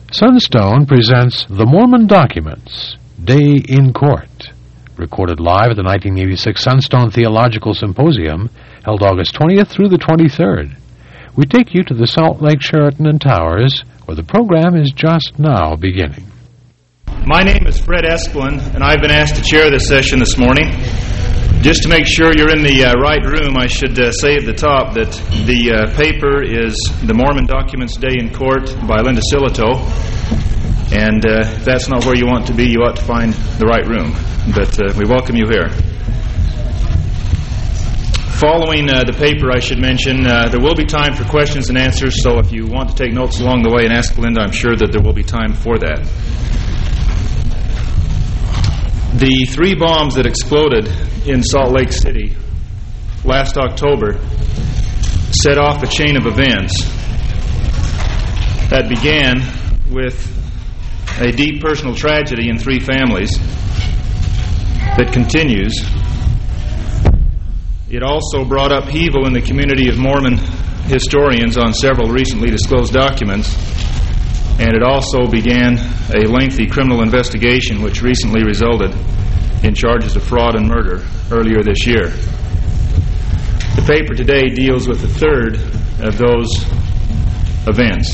Sunstone presents The Mormon Documents, Day in Court, recorded live at the 1986 Sunstone Theological Symposium, held August 20th through the 23rd. We take you to the Salt Lake Sheraton and Towers, where the program is just now beginning. My name is Fred Esplin, and I've been asked to chair this session this morning. Just to make sure you're in the right room, I should say at the top that the paper is The Mormon Documents Day in Court by Linda Silito. And if that's not where you want to be, you ought to find the right room. But we welcome you here. Following the paper, I should mention, there will be time for questions and answers, so if you want to take notes along the way and ask Linda, I'm sure that there will be time for that. The 3 bombs that exploded in Salt Lake City last October set off a chain of events that began with a deep personal tragedy in 3 families that continues. It also brought upheaval in the community of Mormon historians on several recently disclosed documents, and it also began a lengthy criminal investigation which recently resulted in charges of fraud and murder earlier this year. The paper today deals with the 3rd of those events.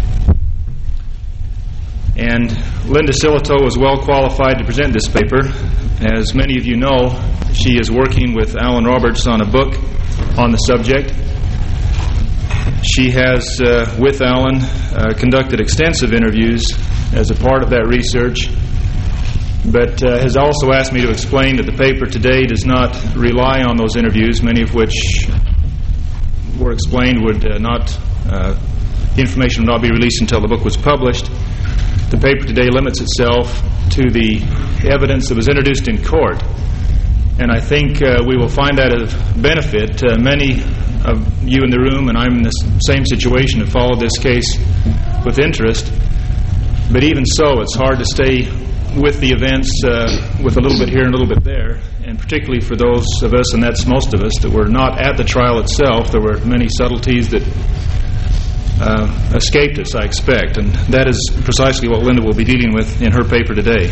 And Linda Silito is well qualified to present this paper. As many of you know, she is working with Alan Roberts on a book on the subject. She has, with Alan, conducted extensive interviews as a part of that research, but has also asked me to explain that the paper today does not rely on those interviews, many of which were explained would the information would not be released until the book was published. The paper today limits itself to the evidence that was introduced in court, and I think we will find that of benefit. Many of you in the room, and I'm in the same situation, have followed this case with interest, but even so, it's hard to stay with the events with a little bit here and a little bit there, and particularly for those of us, and that's most of us, that were not at the trial itself. There were many subtleties that escaped us, I expect, and that is precisely what Linda will be dealing with in her paper today.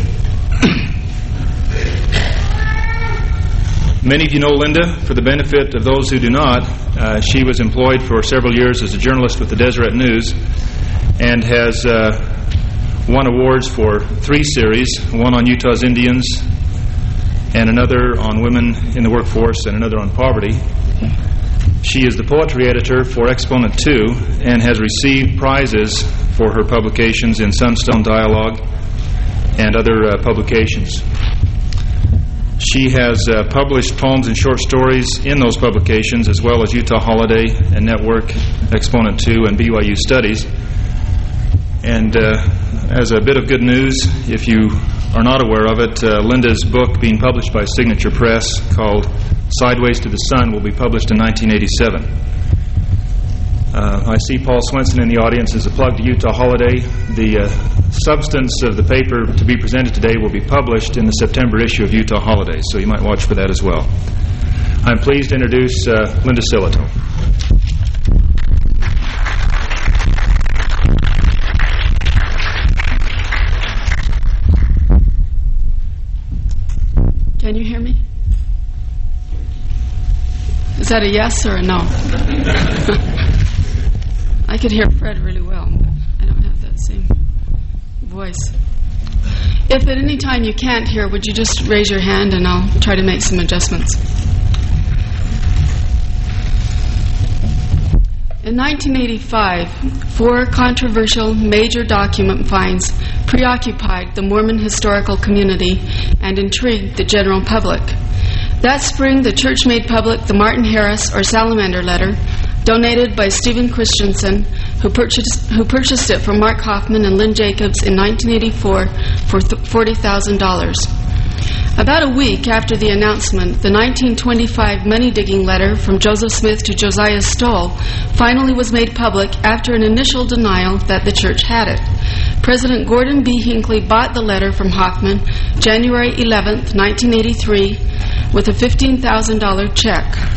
Many of you know Linda. For the benefit of those who do not, she was employed for several years as a journalist with the Deseret News and has won awards for 3 series, one on Utah's Indians and another on women in the workforce and another on poverty. She is the poetry editor for Exponent 2 and has received prizes for her publications in Sunstone Dialogue and other publications. She has published poems and short stories in those publications, as well as Utah Holiday and Network, Exponent 2, and BYU Studies. And as a bit of good news, if you are not aware of it, Linda's book being published by Signature Press called Sideways to the Sun will be published in 1987. I see Paul Swenson in the audience as a plug to Utah Holiday. The substance of the paper to be presented today will be published in the September issue of Utah Holiday, so you might watch for that as well. I'm pleased to introduce Linda Silito. Can you hear me? Is that a yes or a no? I could hear Fred really well, but I don't have that same voice. If at any time you can't hear, would you just raise your hand and I'll try to make some adjustments. In 1985, 4 controversial major document finds preoccupied the Mormon historical community and intrigued the general public. That spring, the church made public the Martin Harris or Salamander letter, donated by Stephen Christensen, who purchased it from Mark Hoffman and Lynn Jacobs in 1984 for $40,000. About a week after the announcement, the 1925 money-digging letter from Joseph Smith to Josiah Stoll finally was made public after an initial denial that the church had it. President Gordon B. Hinckley bought the letter from Hoffman January 11, 1983, with a $15,000 check.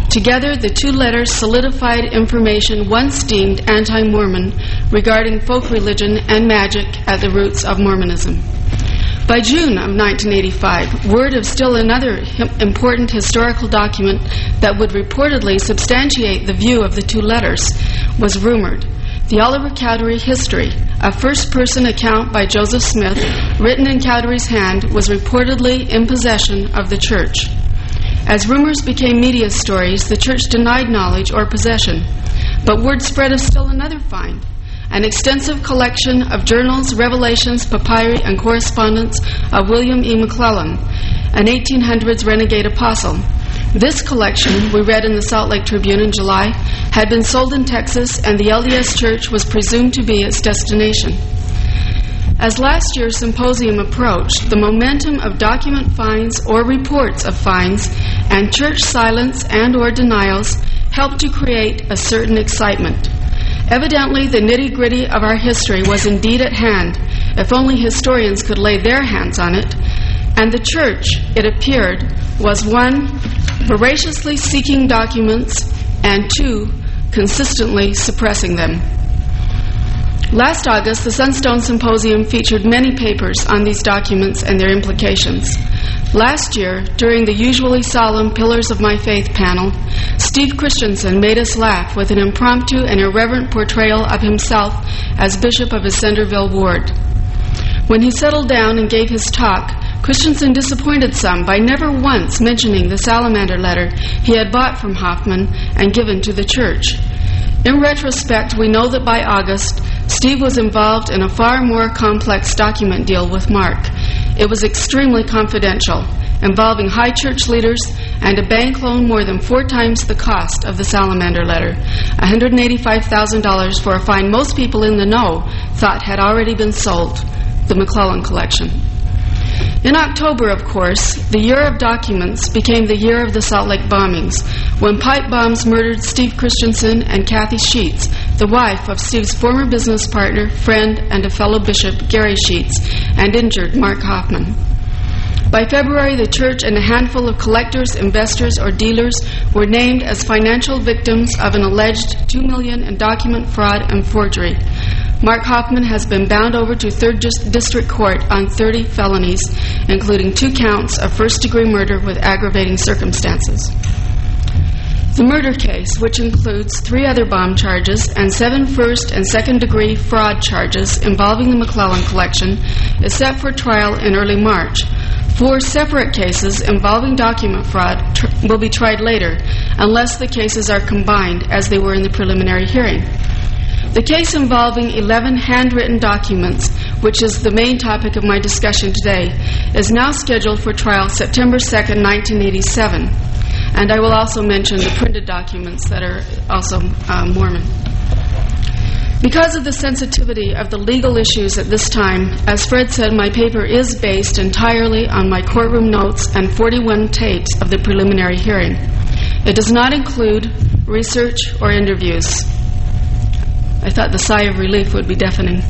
Together, the two letters solidified information once deemed anti-Mormon regarding folk religion and magic at the roots of Mormonism. By June of 1985, word of still another important historical document that would reportedly substantiate the view of the two letters was rumored. The Oliver Cowdery History, a first-person account by Joseph Smith, written in Cowdery's hand, was reportedly in possession of the church. As rumors became media stories, the church denied knowledge or possession. But word spread of still another find, an extensive collection of journals, revelations, papyri, and correspondence of William E. McClellan, an 1800s renegade apostle. This collection, we read in the Salt Lake Tribune in July, had been sold in Texas, and the LDS Church was presumed to be its destination. As last year's symposium approached, the momentum of document finds or reports of finds and church silence and or denials helped to create a certain excitement. Evidently, the nitty-gritty of our history was indeed at hand, if only historians could lay their hands on it, and the church, it appeared, was one, voraciously seeking documents, and two, consistently suppressing them. Last August, the Sunstone Symposium featured many papers on these documents and their implications. Last year, during the usually solemn Pillars of My Faith panel, Steve Christensen made us laugh with an impromptu and irreverent portrayal of himself as Bishop of his Centerville ward. When he settled down and gave his talk, Christensen disappointed some by never once mentioning the salamander letter he had bought from Hoffman and given to the church. In retrospect, we know that by August, Steve was involved in a far more complex document deal with Mark. It was extremely confidential, involving high church leaders and a bank loan more than 4 times the cost of the salamander letter, $185,000 for a find most people in the know thought had already been sold, the McClellan collection. In October, of course, the year of documents became the year of the Salt Lake bombings, when pipe bombs murdered Steve Christensen and Kathy Sheets, the wife of Steve's former business partner, friend, and a fellow bishop, Gary Sheets, and injured Mark Hoffman. By February, the church and a handful of collectors, investors, or dealers were named as financial victims of an alleged $2 million in document fraud and forgery. Mark Hoffman has been bound over to 3rd District Court on 30 felonies, including 2 counts of first-degree murder with aggravating circumstances. The murder case, which includes 3 other bomb charges and 7 first- and second-degree fraud charges involving the McClellan collection, is set for trial in early March. 4 separate cases involving document fraud will be tried later, unless the cases are combined as they were in the preliminary hearing. The case involving 11 handwritten documents, which is the main topic of my discussion today, is now scheduled for trial September 2nd, 1987. And I will also mention the printed documents that are also Mormon. Because of the sensitivity of the legal issues at this time, as Fred said, my paper is based entirely on my courtroom notes and 41 tapes of the preliminary hearing. It does not include research or interviews. I thought the sigh of relief would be deafening.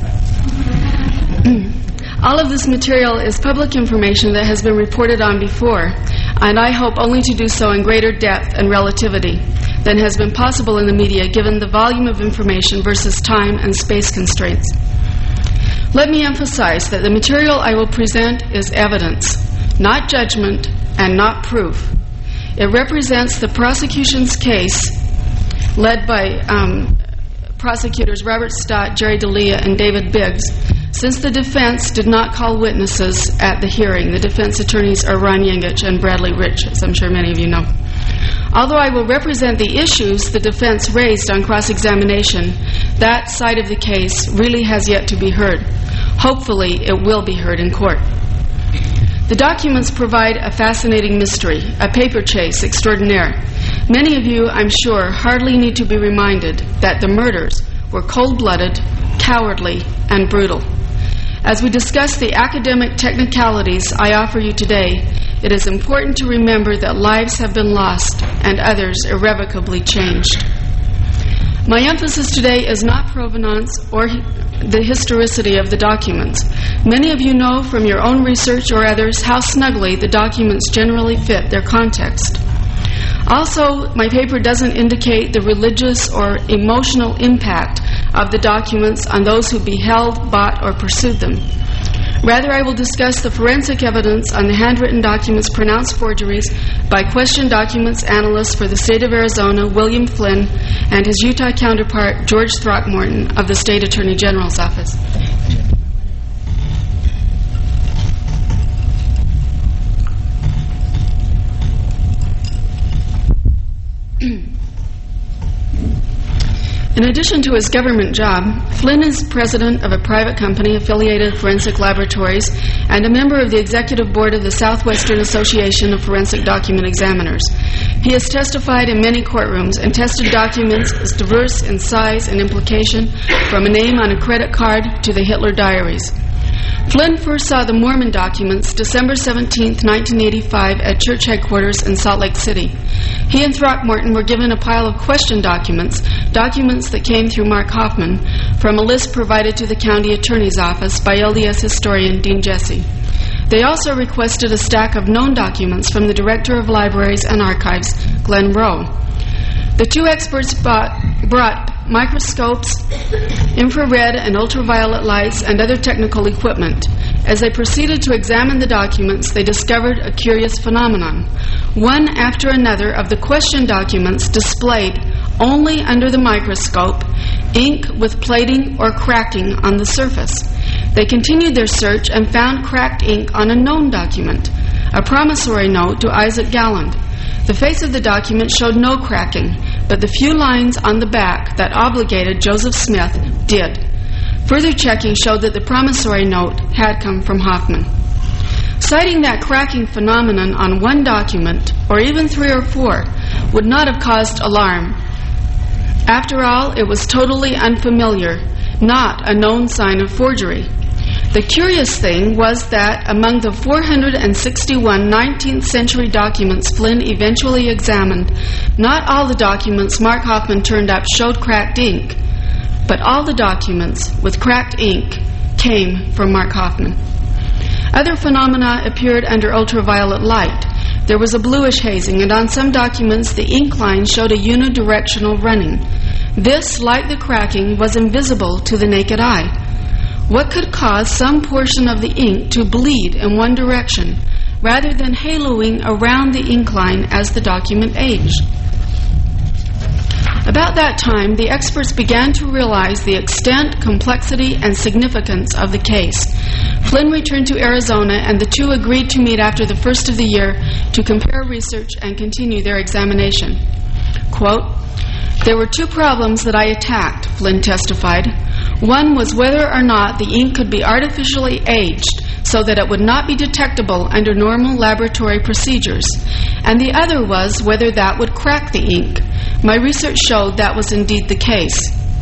All of this material is public information that has been reported on before, and I hope only to do so in greater depth and relativity than has been possible in the media given the volume of information versus time and space constraints. Let me emphasize that the material I will present is evidence, not judgment, and not proof. It represents the prosecution's case led by prosecutors Robert Stott, Jerry D'Elia, and David Biggs. Since the defense did not call witnesses at the hearing, the defense attorneys are Ron Yengich and Bradley Rich, as I'm sure many of you know. Although I will represent the issues the defense raised on cross-examination, that side of the case really has yet to be heard. Hopefully, it will be heard in court. The documents provide a fascinating mystery, a paper chase extraordinaire. Many of you, I'm sure, hardly need to be reminded that the murders were cold-blooded, cowardly, and brutal. As we discuss the academic technicalities I offer you today, it is important to remember that lives have been lost and others irrevocably changed. My emphasis today is not provenance or the historicity of the documents. Many of you know from your own research or others how snugly the documents generally fit their context. Also, my paper doesn't indicate the religious or emotional impact of the documents on those who beheld, bought, or pursued them. Rather, I will discuss the forensic evidence on the handwritten documents pronounced forgeries by question documents analyst for the state of Arizona, William Flynn, and his Utah counterpart, George Throckmorton, of the State Attorney General's Office. In addition to his government job, Flynn is president of a private company, Affiliated Forensic Laboratories, and a member of the executive board of the Southwestern Association of Forensic Document Examiners. He has testified in many courtrooms and tested documents as diverse in size and implication, from a name on a credit card to the Hitler diaries. Flynn first saw the Mormon documents December 17, 1985, at church headquarters in Salt Lake City. He and Throckmorton were given a pile of question documents that came through Mark Hoffman, from a list provided to the county attorney's office by LDS historian Dean Jesse. They also requested a stack of known documents from the Director of Libraries and Archives, Glenn Rowe. The two experts brought microscopes, infrared and ultraviolet lights, and other technical equipment. As they proceeded to examine the documents, they discovered a curious phenomenon. One after another of the question documents displayed, only under the microscope, ink with plating or cracking on the surface. They continued their search and found cracked ink on a known document, a promissory note to Isaac Galland. The face of the document showed no cracking, but the few lines on the back that obligated Joseph Smith did. Further checking showed that the promissory note had come from Hoffman. Citing that cracking phenomenon on one document, or even 3 or 4, would not have caused alarm. After all, it was totally unfamiliar, not a known sign of forgery. The curious thing was that among the 461 19th century documents Flynn eventually examined, not all the documents Mark Hoffman turned up showed cracked ink, but all the documents with cracked ink came from Mark Hoffman. Other phenomena appeared under ultraviolet light. There was a bluish hazing, and on some documents the ink line showed a unidirectional running. This, like the cracking, was invisible to the naked eye. What could cause some portion of the ink to bleed in one direction, rather than haloing around the ink line as the document aged? About that time, the experts began to realize the extent, complexity, and significance of the case. Flynn returned to Arizona, and the two agreed to meet after the first of the year to compare research and continue their examination. Quote, "There were 2 problems that I attacked," Flynn testified. One was whether or not the ink could be artificially aged so that it would not be detectable under normal laboratory procedures, and the other was whether that would crack the ink. My research showed that was indeed the case.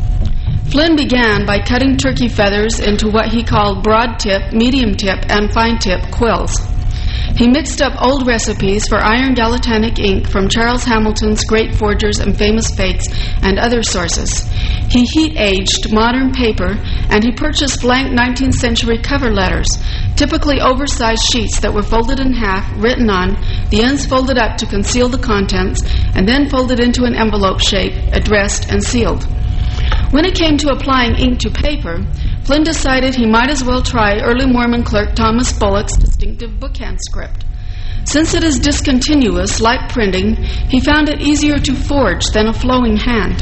Flynn began by cutting turkey feathers into what he called broad tip, medium tip, and fine tip quills. He mixed up old recipes for iron galvatinic ink from Charles Hamilton's Great Forgers and Famous Fakes and other sources. He heat-aged modern paper, and he purchased blank 19th century cover letters, typically oversized sheets that were folded in half, written on, the ends folded up to conceal the contents, and then folded into an envelope shape, addressed and sealed. When it came to applying ink to paper, Flynn decided he might as well try early Mormon clerk Thomas Bullock's distinctive bookhand script. Since it is discontinuous, like printing, he found it easier to forge than a flowing hand.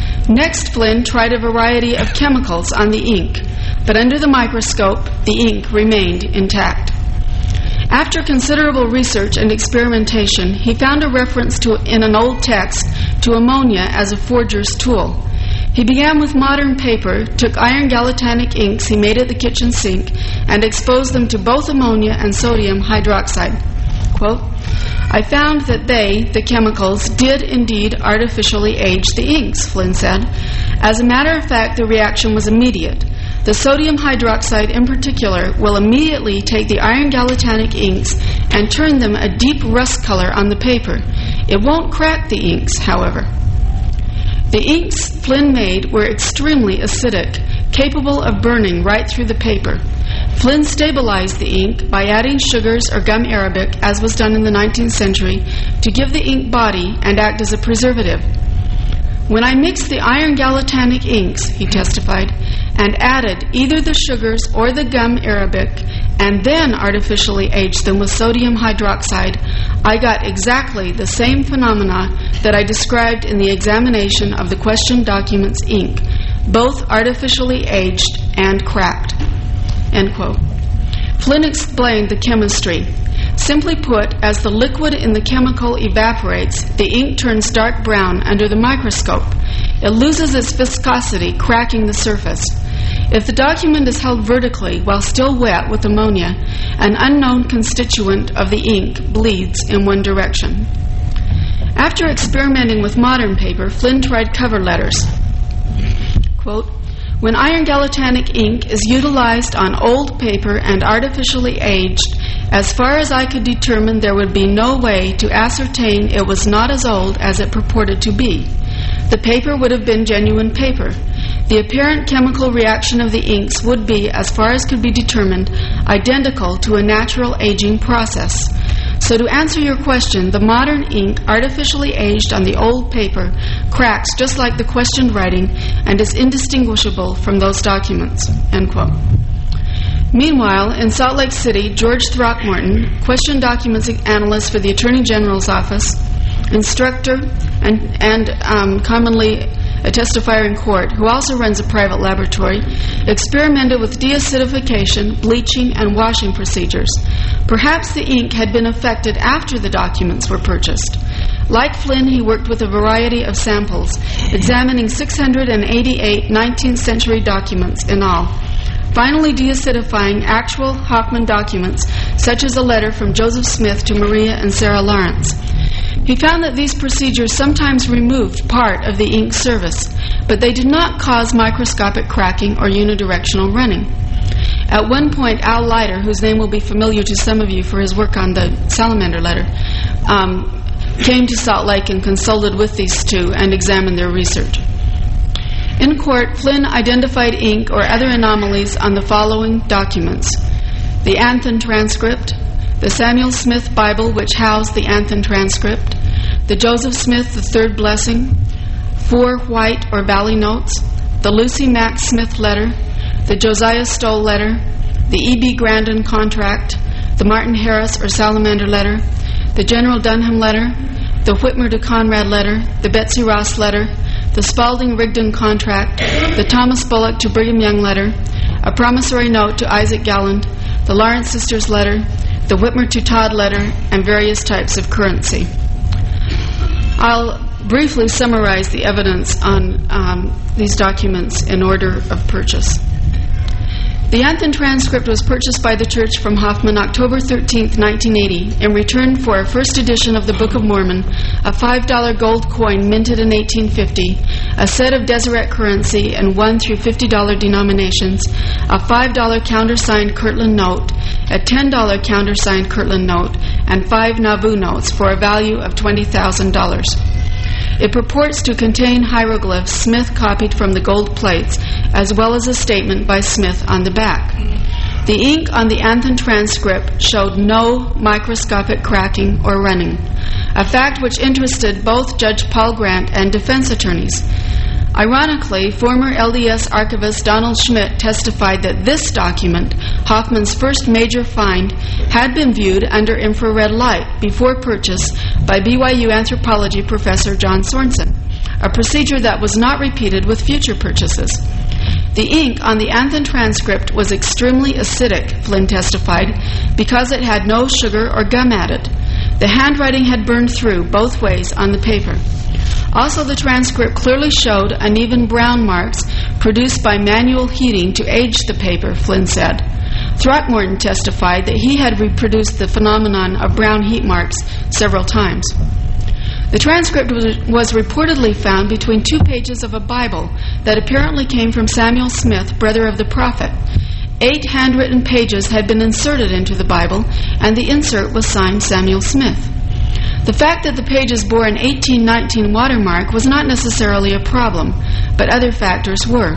Next, Flynn tried a variety of chemicals on the ink, but under the microscope, the ink remained intact. After considerable research and experimentation, he found a reference in an old text to ammonia as a forger's tool. He began with modern paper, took iron galvatinic inks he made at the kitchen sink, and exposed them to both ammonia and sodium hydroxide. Quote, "I found that the chemicals, did indeed artificially age the inks," Flynn said. As a matter of fact, the reaction was immediate. The sodium hydroxide in particular will immediately take the iron galvatinic inks and turn them a deep rust color on the paper. It won't crack the inks, however. The inks Flynn made were extremely acidic, capable of burning right through the paper. Flynn stabilized the ink by adding sugars or gum arabic, as was done in the 19th century, to give the ink body and act as a preservative. When I mixed the iron gallatanic inks, he testified, and added either the sugars or the gum arabic, and then artificially aged them with sodium hydroxide, I got exactly the same phenomena that I described in the examination of the questioned document's ink, both artificially aged and cracked." End quote. Flynn explained the chemistry. Simply put, as the liquid in the chemical evaporates, the ink turns dark brown under the microscope. It loses its viscosity, cracking the surface. If the document is held vertically while still wet with ammonia, an unknown constituent of the ink bleeds in one direction. After experimenting with modern paper, Flynn tried cover letters. Quote, "When iron gallatanic ink is utilized on old paper and artificially aged, as far as I could determine, there would be no way to ascertain it was not as old as it purported to be. The paper would have been genuine paper. The apparent chemical reaction of the inks would be, as far as could be determined, identical to a natural aging process. So to answer your question, the modern ink artificially aged on the old paper cracks just like the questioned writing and is indistinguishable from those documents." End quote. Meanwhile, in Salt Lake City, George Throckmorton, question documents analyst for the Attorney General's office, instructor, and commonly a testifier in court, who also runs a private laboratory, experimented with deacidification, bleaching, and washing procedures. Perhaps the ink had been affected after the documents were purchased. Like Flynn, he worked with a variety of samples, examining 688 19th century documents in all, finally deacidifying actual Hoffman documents, such as a letter from Joseph Smith to Maria and Sarah Lawrence. He found that these procedures sometimes removed part of the ink surface, but they did not cause microscopic cracking or unidirectional running. At one point, Al Leiter, whose name will be familiar to some of you for his work on the Salamander letter, came to Salt Lake and consulted with these two and examined their research. In court, Flynn identified ink or other anomalies on the following documents: the Anthon transcript, the Samuel Smith Bible, which housed the Anthon transcript, the Joseph Smith the Third Blessing, 4 White or Valley Notes, the Lucy Mack Smith letter, the Josiah Stoll letter, the E.B. Grandin contract, the Martin Harris or Salamander letter, the General Dunham letter, the Whitmer to Conrad letter, the Betsy Ross letter, the Spalding-Rigdon contract, the Thomas Bullock to Brigham Young letter, a promissory note to Isaac Galland, the Lawrence sisters letter, the Whitmer to Todd letter, and various types of currency. I'll briefly summarize the evidence on these documents in order of purchase. The Anthon transcript was purchased by the church from Hoffman October 13, 1980, in return for a first edition of the Book of Mormon, a $5 gold coin minted in 1850, a set of Deseret currency in $1 through $50 denominations, a $5 countersigned Kirtland note, a $10 countersigned Kirtland note, and 5 Nauvoo notes for a value of $20,000. It purports to contain hieroglyphs Smith copied from the gold plates, as well as a statement by Smith on the back. The ink on the Anthon transcript showed no microscopic cracking or running, a fact which interested both Judge Paul Grant and defense attorneys. Ironically, former LDS archivist Donald Schmidt testified that this document, Hoffman's first major find, had been viewed under infrared light before purchase by BYU anthropology professor John Sorensen, a procedure that was not repeated with future purchases. The ink on the Anthon transcript was extremely acidic, Flynn testified, because it had no sugar or gum added. The handwriting had burned through both ways on the paper. Also, the transcript clearly showed uneven brown marks produced by manual heating to age the paper, Flynn said. Throckmorton testified that he had reproduced the phenomenon of brown heat marks several times. The transcript was reportedly found between 2 pages of a Bible that apparently came from Samuel Smith, brother of the prophet. 8 handwritten pages had been inserted into the Bible, and the insert was signed Samuel Smith. The fact that the pages bore an 1819 watermark was not necessarily a problem, but other factors were.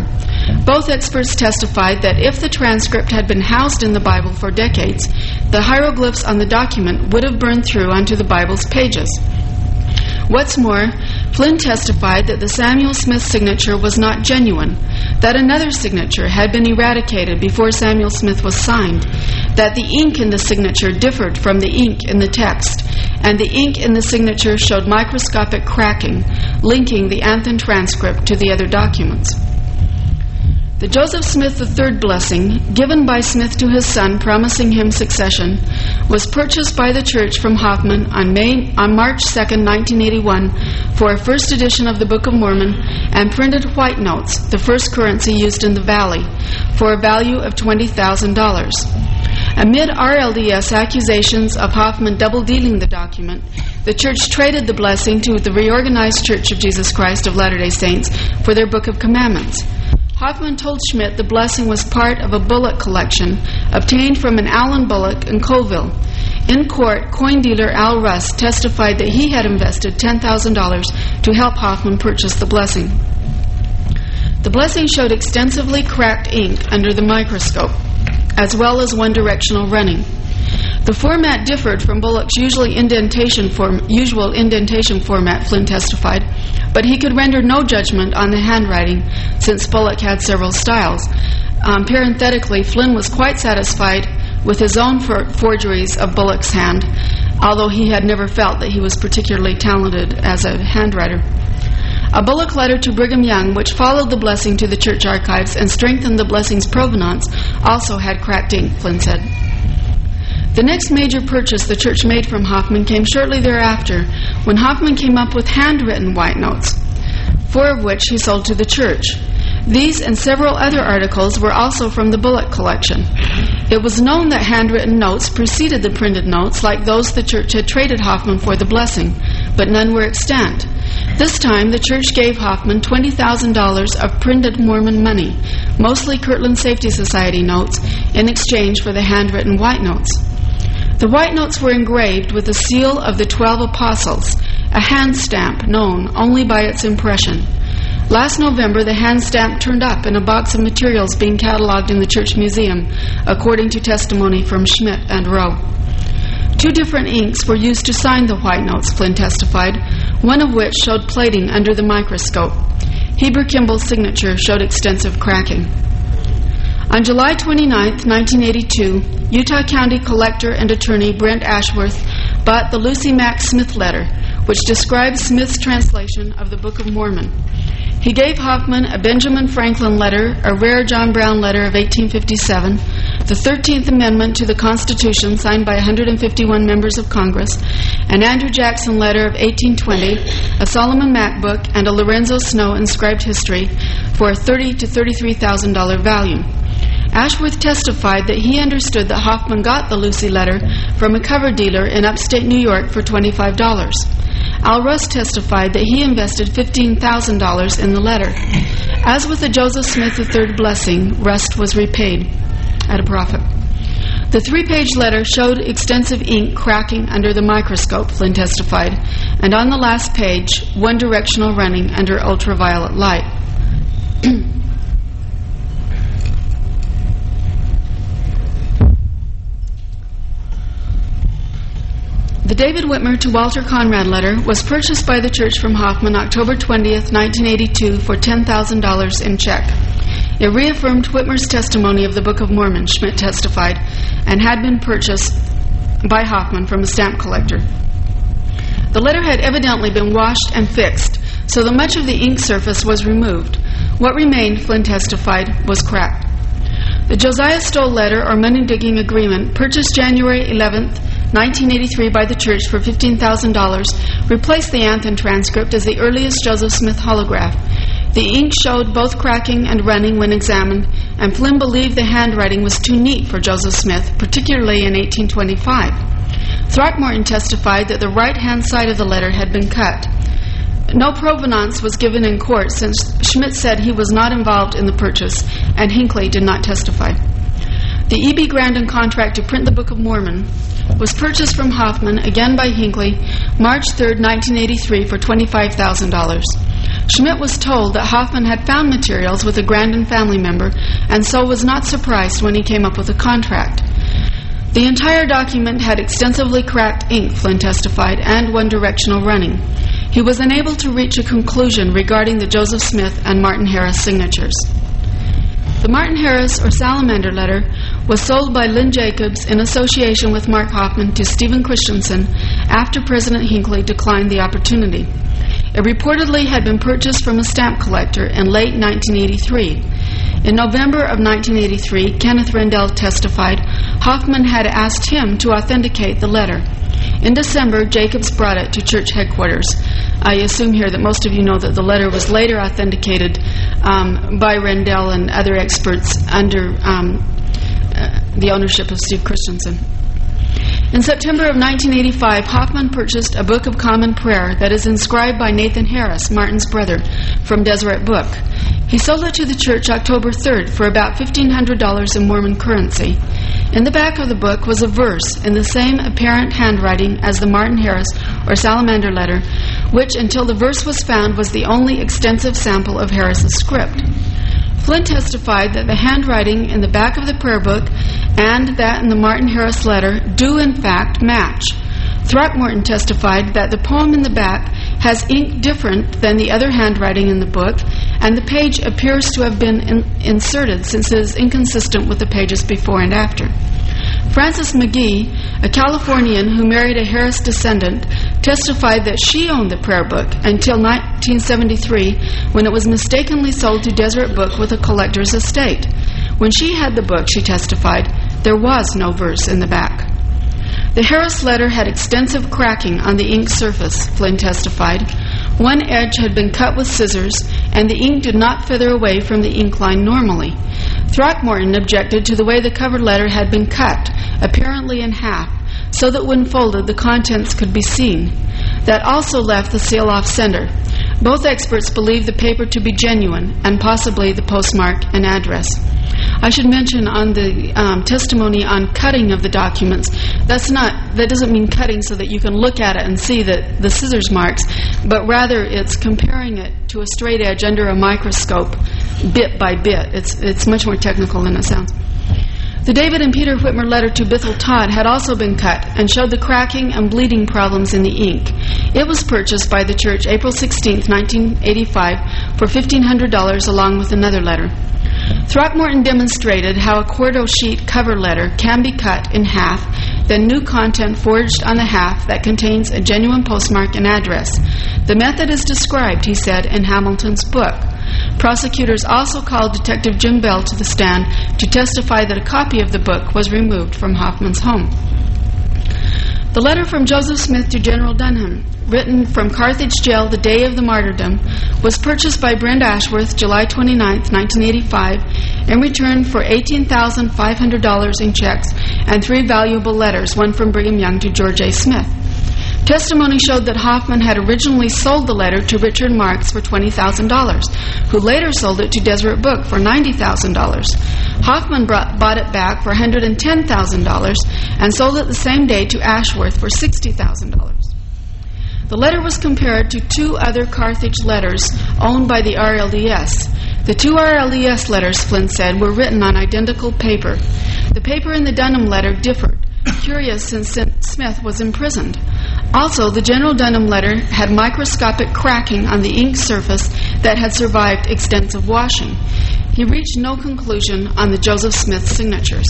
Both experts testified that if the transcript had been housed in the Bible for decades, the hieroglyphs on the document would have burned through onto the Bible's pages. What's more, Flynn testified that the Samuel Smith signature was not genuine, that another signature had been eradicated before Samuel Smith was signed, that the ink in the signature differed from the ink in the text, and the ink in the signature showed microscopic cracking, linking the Anthon transcript to the other documents. The Joseph Smith III blessing, given by Smith to his son promising him succession, was purchased by the church from Hoffman on March 2, 1981, for a first edition of the Book of Mormon and printed white notes, the first currency used in the Valley, for a value of $20,000. Amid RLDS accusations of Hoffman double-dealing the document, the church traded the blessing to the Reorganized Church of Jesus Christ of Latter-day Saints for their Book of Commandments. Hoffman told Schmidt the blessing was part of a bullock collection obtained from an Alan Bullock in Colville. In court, coin dealer Al Russ testified that he had invested $10,000 to help Hoffman purchase the blessing. The blessing showed extensively cracked ink under the microscope, as well as one-directional running. The format differed from Bullock's usual indentation format, Flynn testified, but he could render no judgment on the handwriting since Bullock had several styles. Parenthetically, Flynn was quite satisfied with his own forgeries of Bullock's hand, although he had never felt that he was particularly talented as a handwriter. A Bullock letter to Brigham Young, which followed the blessing to the church archives and strengthened the blessing's provenance, also had cracked ink, Flynn said. The next major purchase the church made from Hoffman came shortly thereafter, when Hoffman came up with handwritten white notes, 4 of which he sold to the church. These and several other articles were also from the Bullock collection. It was known that handwritten notes preceded the printed notes, like those the church had traded Hoffman for the blessing, but none were extant. This time, the church gave Hoffman $20,000 of printed Mormon money, mostly Kirtland Safety Society notes, in exchange for the handwritten white notes. The white notes were engraved with the seal of the 12 apostles, a hand stamp known only by its impression. Last November, the hand stamp turned up in a box of materials being cataloged in the church museum, according to testimony from Schmidt and Rowe. 2 different inks were used to sign the white notes, Flynn testified, one of which showed plating under the microscope. Heber Kimball's signature showed extensive cracking. On July 29, 1982, Utah County Collector and Attorney Brent Ashworth bought the Lucy Mack Smith letter, which describes Smith's translation of the Book of Mormon. He gave Hoffman a Benjamin Franklin letter, a rare John Brown letter of 1857, the 13th Amendment to the Constitution signed by 151 members of Congress, an Andrew Jackson letter of 1820, a Solomon Mack book, and a Lorenzo Snow inscribed history for a $30,000 to $33,000 value. Ashworth testified that he understood that Hoffman got the Lucy letter from a cover dealer in upstate New York for $25. Al Rust testified that he invested $15,000 in the letter. As with the Joseph Smith III blessing, Rust was repaid at a profit. The 3-page letter showed extensive ink cracking under the microscope, Flynn testified, and on the last page, one-directional running under ultraviolet light. The David Whitmer to Walter Conrad letter was purchased by the church from Hoffman October 20th, 1982 for $10,000 in check. It reaffirmed Whitmer's testimony of the Book of Mormon, Schmidt testified, and had been purchased by Hoffman from a stamp collector. The letter had evidently been washed and fixed, so that much of the ink surface was removed. What remained, Flynn testified, was cracked. The Josiah Stoll letter, or money-digging agreement, purchased January 11th, 1983 by the church for $15,000, replaced the Anthon transcript as the earliest Joseph Smith holograph. The ink showed both cracking and running when examined, and Flynn believed the handwriting was too neat for Joseph Smith, particularly in 1825. Throckmorton testified that the right-hand side of the letter had been cut. No provenance was given in court since Schmidt said he was not involved in the purchase, and Hinckley did not testify. The E.B. Grandin contract to print the Book of Mormon was purchased from Hoffman, again by Hinckley, March 3, 1983 for $25,000. Schmidt was told that Hoffman had found materials with a Grandin family member and so was not surprised when he came up with a contract. The entire document had extensively cracked ink, Flynn testified, and one-directional running. He was unable to reach a conclusion regarding the Joseph Smith and Martin Harris signatures. The Martin Harris or Salamander letter was sold by Lynn Jacobs in association with Mark Hoffman to Stephen Christensen after President Hinckley declined the opportunity. It reportedly had been purchased from a stamp collector in late 1983. In November of 1983, Kenneth Rendell testified Hoffman had asked him to authenticate the letter. In December, Jacobs brought it to church headquarters. I assume here that most of you know that the letter was later authenticated by Rendell and other experts under the ownership of Steve Christensen. In September of 1985, Hoffman purchased a Book of Common Prayer that is inscribed by Nathan Harris, Martin's brother, from Deseret Book. He sold it to the church October 3rd for about $1,500 in Mormon currency. In the back of the book was a verse in the same apparent handwriting as the Martin Harris or Salamander letter, which, until the verse was found, was the only extensive sample of Harris's script. Flynn testified that the handwriting in the back of the prayer book and that in the Martin Harris letter do in fact match. Throckmorton testified that the poem in the back has ink different than the other handwriting in the book, and the page appears to have been inserted since it is inconsistent with the pages before and after. Frances McGee, a Californian who married a Harris descendant, testified that she owned the prayer book until 1973, when it was mistakenly sold to Deseret Book with a collector's estate. When she had the book, she testified, there was no verse in the back. The Harris letter had extensive cracking on the ink surface, Flynn testified. One edge had been cut with scissors, and the ink did not feather away from the ink line normally. Throckmorton objected to the way the cover letter had been cut, apparently in half, so that when folded the contents could be seen. That also left the seal off center. Both experts believed the paper to be genuine, and possibly the postmark and address. I should mention on the testimony on cutting of the documents, that doesn't mean cutting so that you can look at it and see the scissors marks, but rather it's comparing it to a straight edge under a microscope, bit by bit. It's much more technical than it sounds. The David and Peter Whitmer letter to Bithell Todd had also been cut and showed the cracking and bleeding problems in the ink. It was purchased by the church April 16, 1985 for $1,500 along with another letter. Throckmorton demonstrated how a quarto sheet cover letter can be cut in half, then new content forged on the half that contains a genuine postmark and address. The method is described, he said, in Hamilton's book. Prosecutors also called Detective Jim Bell to the stand to testify that a copy of the book was removed from Hoffman's home. The letter from Joseph Smith to General Dunham, written from Carthage jail the day of the martyrdom, was purchased by Brent Ashworth July 29, 1985, in return for $18,500 in checks and 3 valuable letters, one from Brigham Young to George A. Smith. Testimony showed that Hoffman had originally sold the letter to Richard Marks for $20,000, who later sold it to Deseret Book for $90,000. Hoffman bought it back for $110,000 and sold it the same day to Ashworth for $60,000. The letter was compared to 2 other Carthage letters owned by the RLDS. The 2 RLDS letters, Flynn said, were written on identical paper. The paper in the Dunham letter differed, curious since Smith was imprisoned. Also, the General Dunham letter had microscopic cracking on the ink surface that had survived extensive washing. He reached no conclusion on the Joseph Smith signatures.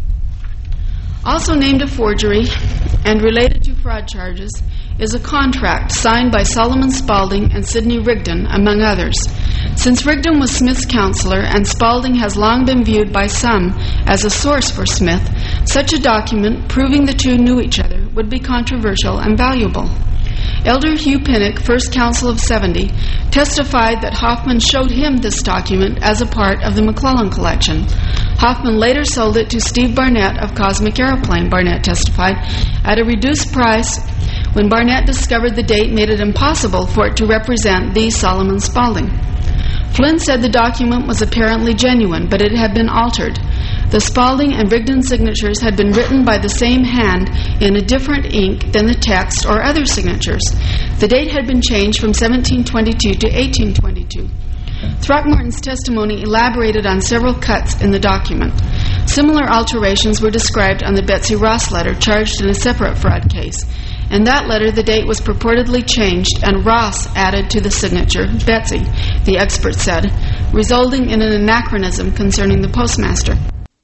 Also named a forgery and related to fraud charges is a contract signed by Solomon Spaulding and Sidney Rigdon, among others. Since Rigdon was Smith's counselor and Spaulding has long been viewed by some as a source for Smith, such a document proving the two knew each other would be controversial and valuable. Elder Hugh Pinnock, First Council of 70, testified that Hoffman showed him this document as a part of the McClellan collection. Hoffman later sold it to Steve Barnett of Cosmic Aeroplane, Barnett testified, at a reduced price when Barnett discovered the date made it impossible for it to represent the Solomon Spaulding. Flynn said the document was apparently genuine, but it had been altered. The Spalding and Brigden signatures had been written by the same hand in a different ink than the text or other signatures. The date had been changed from 1722 to 1822. Throckmorton's testimony elaborated on several cuts in the document. Similar alterations were described on the Betsy Ross letter charged in a separate fraud case. In that letter, the date was purportedly changed and Ross added to the signature Betsy, the expert said, resulting in an anachronism concerning the postmaster.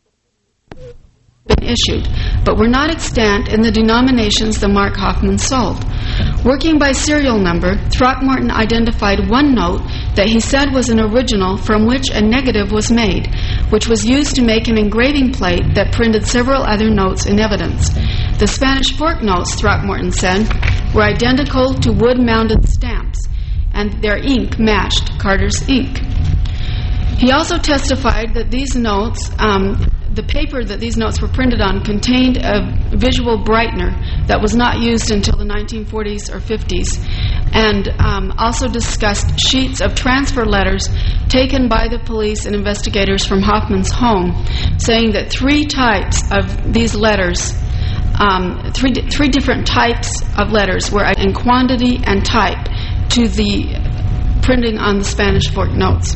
Been issued, but were not extant in the denominations the Mark Hoffman sold. Working by serial number, Throckmorton identified one note that he said was an original from which a negative was made, which was used to make an engraving plate that printed several other notes in evidence. The Spanish fork notes, Throckmorton said, were identical to wood-mounted stamps, and their ink matched Carter's ink. He also testified that these notes, the paper that these notes were printed on contained a visual brightener that was not used until the 1940s or 50s, and also discussed sheets of transfer letters taken by the police and investigators from Hoffman's home, saying that three types of these letters, three different types of letters were in quantity and type to the printing on the Spanish fork notes.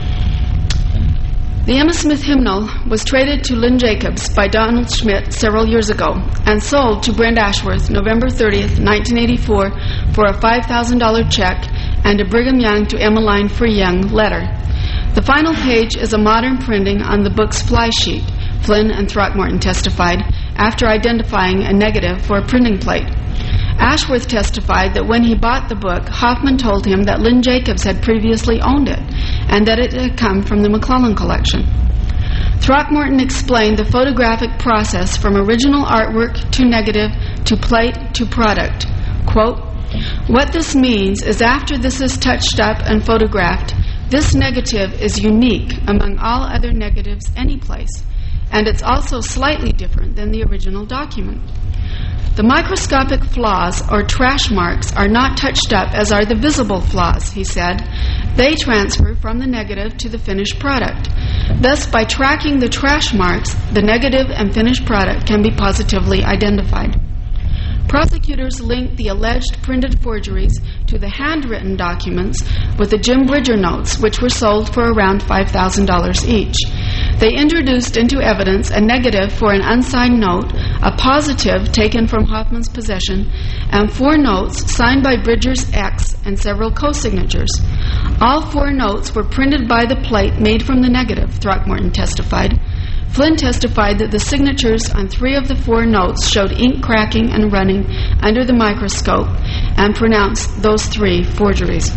The Emma Smith hymnal was traded to Lynn Jacobs by Donald Schmidt several years ago and sold to Brent Ashworth November 30th, 1984 for a $5,000 check and a Brigham Young to Emmeline Free Young letter. The final page is a modern printing on the book's fly sheet, Flynn and Throckmorton testified, after identifying a negative for a printing plate. Ashworth testified that when he bought the book, Hoffman told him that Lynn Jacobs had previously owned it and that it had come from the McClellan collection. Throckmorton explained the photographic process from original artwork to negative to plate to product. Quote, "What this means is after this is touched up and photographed, this negative is unique among all other negatives anyplace, and it's also slightly different than the original document. The microscopic flaws or trash marks are not touched up as are the visible flaws," he said. "They transfer from the negative to the finished product. Thus, by tracking the trash marks, the negative and finished product can be positively identified." Prosecutors linked the alleged printed forgeries to the handwritten documents with the Jim Bridger notes, which were sold for around $5,000 each. They introduced into evidence a negative for an unsigned note, a positive taken from Hoffman's possession, and 4 notes signed by Bridger's ex and several co-signatures. All 4 notes were printed by the plate made from the negative, Throckmorton testified. Flynn testified that the signatures on 3 of the 4 notes showed ink cracking and running under the microscope and pronounced those 3 forgeries.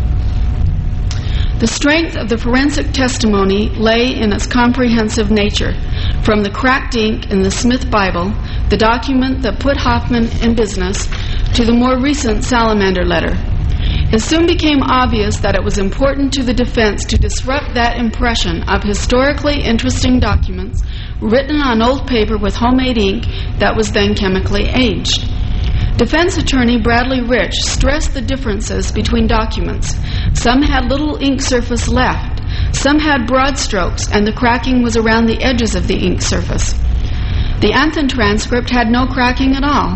The strength of the forensic testimony lay in its comprehensive nature, from the cracked ink in the Smith Bible, the document that put Hoffman in business, to the more recent Salamander letter. It soon became obvious that it was important to the defense to disrupt that impression of historically interesting documents written on old paper with homemade ink that was then chemically aged. Defense attorney Bradley Rich stressed the differences between documents. Some had little ink surface left. Some had broad strokes, and the cracking was around the edges of the ink surface. The Anthon transcript had no cracking at all.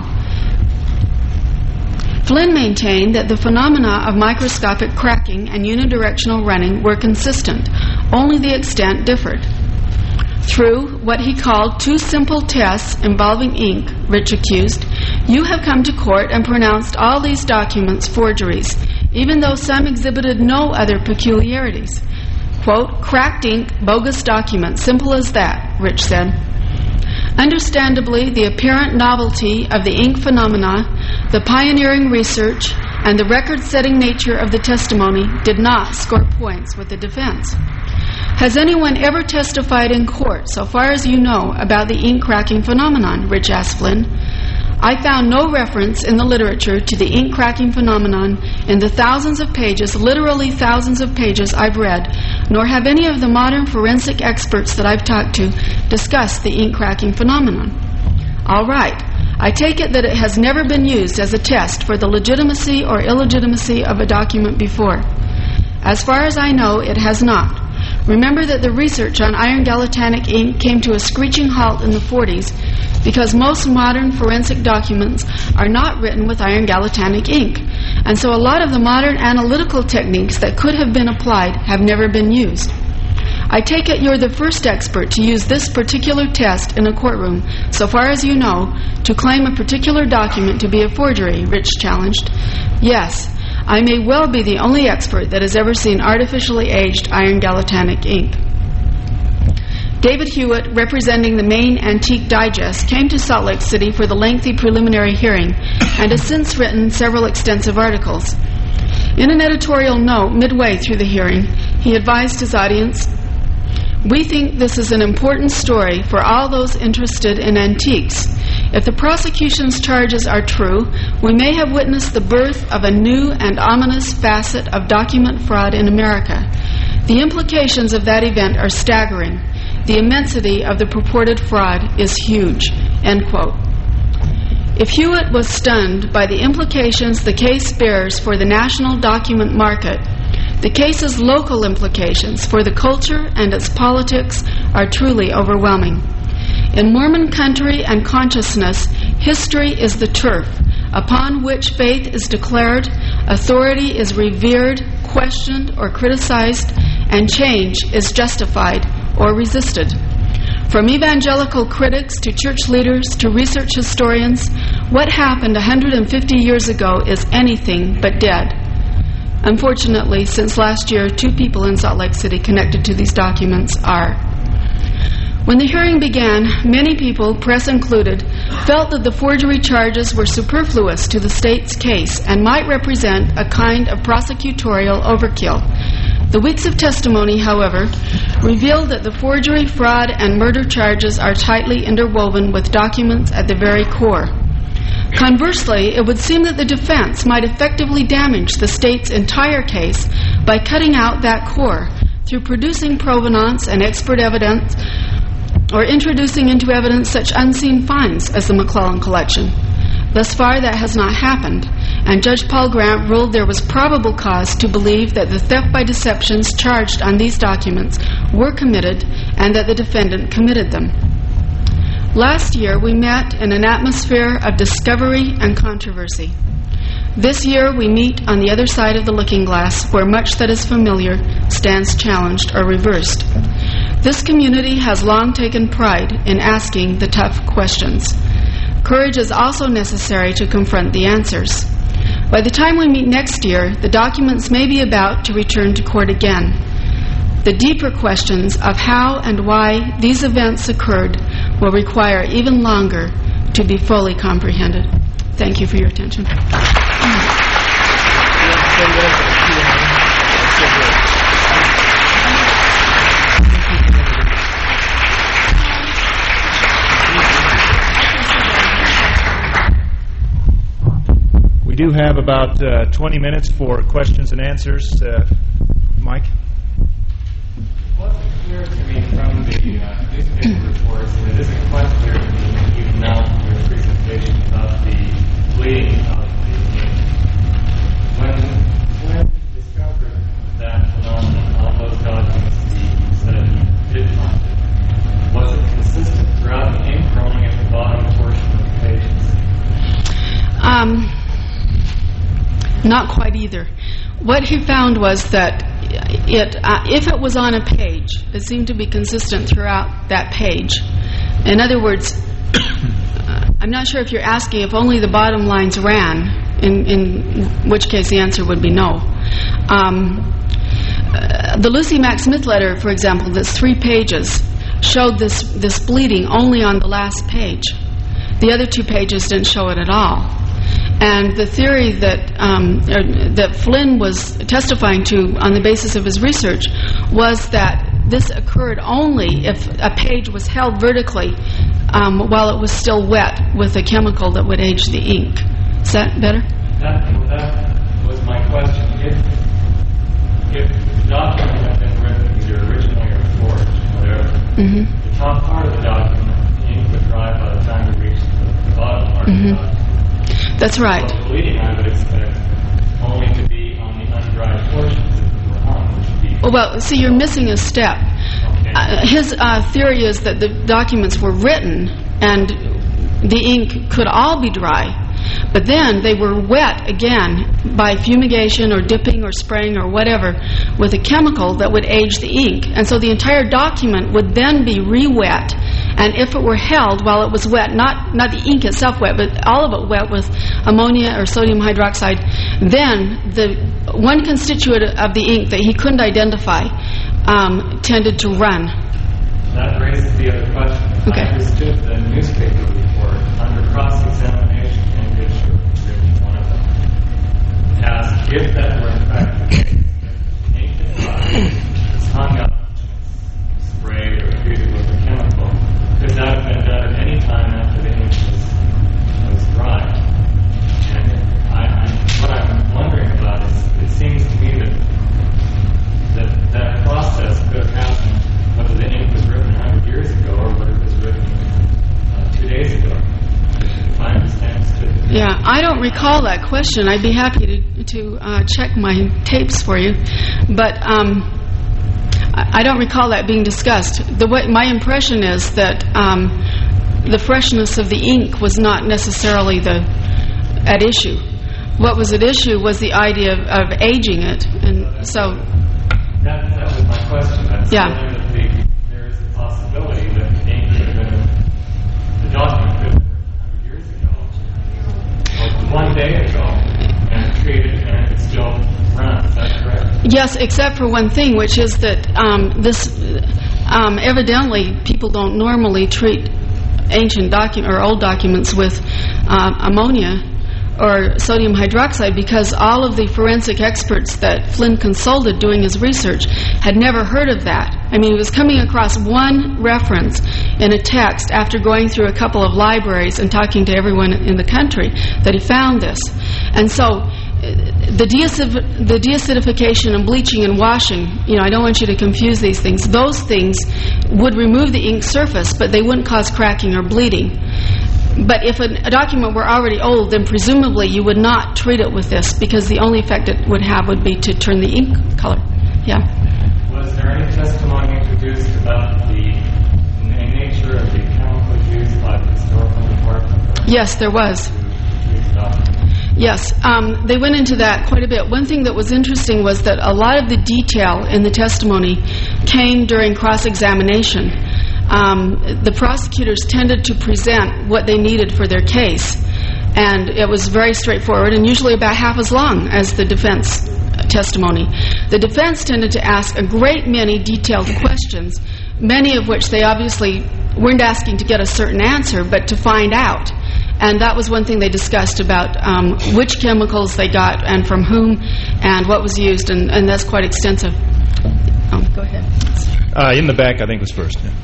Flynn maintained that the phenomena of microscopic cracking and unidirectional running were consistent, only the extent differed. Through what he called 2 simple tests involving ink, Rich accused, "You have come to court and pronounced all these documents forgeries, even though some exhibited no other peculiarities." Quote, "Cracked ink, bogus document, simple as that," Rich said. Understandably, the apparent novelty of the ink phenomena, the pioneering research, and the record-setting nature of the testimony did not score points with the defense. "Has anyone ever testified in court, so far as you know, about the ink cracking phenomenon?" Rich asked Flynn. "I found no reference in the literature to the ink cracking phenomenon in the thousands of pages, literally thousands of pages I've read, nor have any of the modern forensic experts that I've talked to discussed the ink cracking phenomenon." "All right. I take it that it has never been used as a test for the legitimacy or illegitimacy of a document before." "As far as I know, it has not. Remember that the research on iron gallatanic ink came to a screeching halt in the 40s because most modern forensic documents are not written with iron gallatanic ink. And so a lot of the modern analytical techniques that could have been applied have never been used. I take it you're the first expert to use this particular test in a courtroom, so far as you know, to claim a particular document to be a forgery, Rich challenged. Yes, I may well be the only expert that has ever seen artificially aged iron gallatanic ink. David Hewitt, representing the Maine Antique Digest, came to Salt Lake City for the lengthy preliminary hearing and has since written several extensive articles. In an editorial note midway through the hearing, he advised his audience, "We think this is an important story for all those interested in antiques. If the prosecution's charges are true, we may have witnessed the birth of a new and ominous facet of document fraud in America. The implications of that event are staggering. The immensity of the purported fraud is huge." End quote. If Hewitt was stunned by the implications the case bears for the national document market, the case's local implications for the culture and its politics are truly overwhelming. In Mormon country and consciousness, history is the turf upon which faith is declared, authority is revered, questioned, or criticized, and change is justified or resisted. From evangelical critics to church leaders to research historians, what happened 150 years ago is anything but dead. Unfortunately, since last year, 2 people in Salt Lake City connected to these documents are. When the hearing began, many people, press included, felt that the forgery charges were superfluous to the state's case and might represent a kind of prosecutorial overkill. The weeks of testimony, however, revealed that the forgery, fraud, and murder charges are tightly interwoven with documents at the very core. Conversely, it would seem that the defense might effectively damage the state's entire case by cutting out that core through producing provenance and expert evidence or introducing into evidence such unseen finds as the McClellan collection. Thus far, that has not happened, and Judge Paul Grant ruled there was probable cause to believe that the theft by deceptions charged on these documents were committed and that the defendant committed them. Last year, we met in an atmosphere of discovery and controversy. This year, we meet on the other side of the looking glass, where much that is familiar stands challenged or reversed. This community has long taken pride in asking the tough questions. Courage is also necessary to confront the answers. By the time we meet next year, the documents may be about to return to court again. The deeper questions of how and why these events occurred will require even longer to be fully comprehended. Thank you for your attention. We do have about 20 minutes for questions and answers. Mike? It wasn't clear to me from the newspaper reports, and it isn't quite clear to me even now from your presentation about the bleeding of the ink. When Flynn discovered that phenomenon on those documents he said he did find it, was it consistent throughout the ink running at the bottom portion of the pages? Not quite either. What he found was that if it was on a page, it seemed to be consistent throughout that page. In other words, I'm not sure if you're asking if only the bottom lines ran, in which case the answer would be no. The Lucy Mack Smith letter, for example, that's 3 pages, showed this bleeding only on the last page. The other 2 pages didn't show it at all. And the theory that Flynn was testifying to on the basis of his research was that this occurred only if a page was held vertically while it was still wet with a chemical that would age the ink. Is that better? That was my question. If the document had been written either originally or forged, whatever, the top part of the document, the ink would dry by the time it reached the bottom part of the document. That's right. So the bleeding, I would expect, only to be on the undried portions that were hung, which would be Well, see, you're missing a step. His theory is that the documents were written and the ink could all be dry, but then they were wet again by fumigation or dipping or spraying or whatever with a chemical that would age the ink. And so the entire document would then be re-wet, and if it were held while it was wet, not the ink itself wet, but all of it wet with ammonia or sodium hydroxide, then the one constituent of the ink that he couldn't identify tended to run. That raises the other question. Okay. I understood the newspaper report under cross-examination, and it was one of them, asked if that were in fact the case, if ink is dry, it's hung up, sprayed, or treated with a chemical, could that have been done at any time after the ink was dry? And what I'm wondering about is, it seems to me that process could have happened whether the ink was written 100 years ago or whether it was written 2 days ago. If I understand. Yeah, I don't recall that question. I'd be happy to check my tapes for you, but I don't recall that being discussed. My impression is that the freshness of the ink was not necessarily at issue. What was at issue was the idea of aging it, and so. That was my question. I'm saying that there is a possibility that the ink could have been, the document could have been 100 years ago, or 1 day ago, and treated, and it still runs. Is that correct? Yes, except for one thing, which is that evidently people don't normally treat ancient or old documents with ammonia or sodium hydroxide, because all of the forensic experts that Flynn consulted doing his research had never heard of that. I mean, he was coming across one reference in a text after going through a couple of libraries and talking to everyone in the country that he found this. And so the deacidification and bleaching and washing, I don't want you to confuse these things. Those things would remove the ink surface, but they wouldn't cause cracking or bleeding. But if a document were already old, then presumably you would not treat it with this, because the only effect it would have would be to turn the ink color. Yeah. Was there any testimony introduced about the nature of the chemicals used by the historical department? Yes, there was. Yes, they went into that quite a bit. One thing that was interesting was that a lot of the detail in the testimony came during cross-examination. The prosecutors tended to present what they needed for their case, and it was very straightforward and usually about half as long as the defense testimony. The defense tended to ask a great many detailed questions, many of which they obviously weren't asking to get a certain answer, but to find out. And that was one thing they discussed about which chemicals they got and from whom and what was used, and that's quite extensive. Go ahead. In the back, I think was first. Yeah.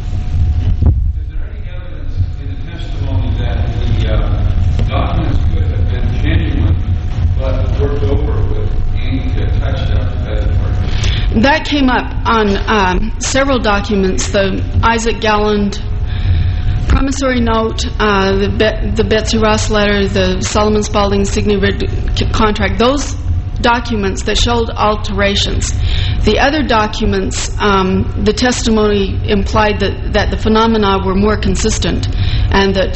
Documents could have been genuine, but worked over with ink touched up as it were. That came up on several documents. The Isaac Galland promissory note, the Betsy Ross letter, the Solomon Spaulding Signy contract, those documents that showed alterations. The other documents, the testimony implied that the phenomena were more consistent, and that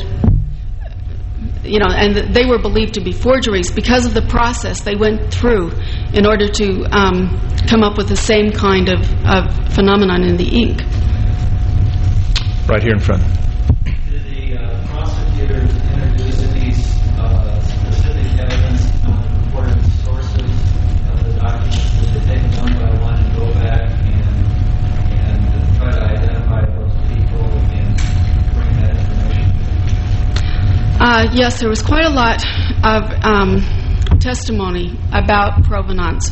and that they were believed to be forgeries because of the process they went through in order to come up with the same kind of phenomenon in the ink. Right here in front. Did the prosecutors introduce any specific evidence on the reported sources of the documents? Did they take them one by one and go back and try to identify those people and bring that information? Yes, there was quite a lot of testimony about provenance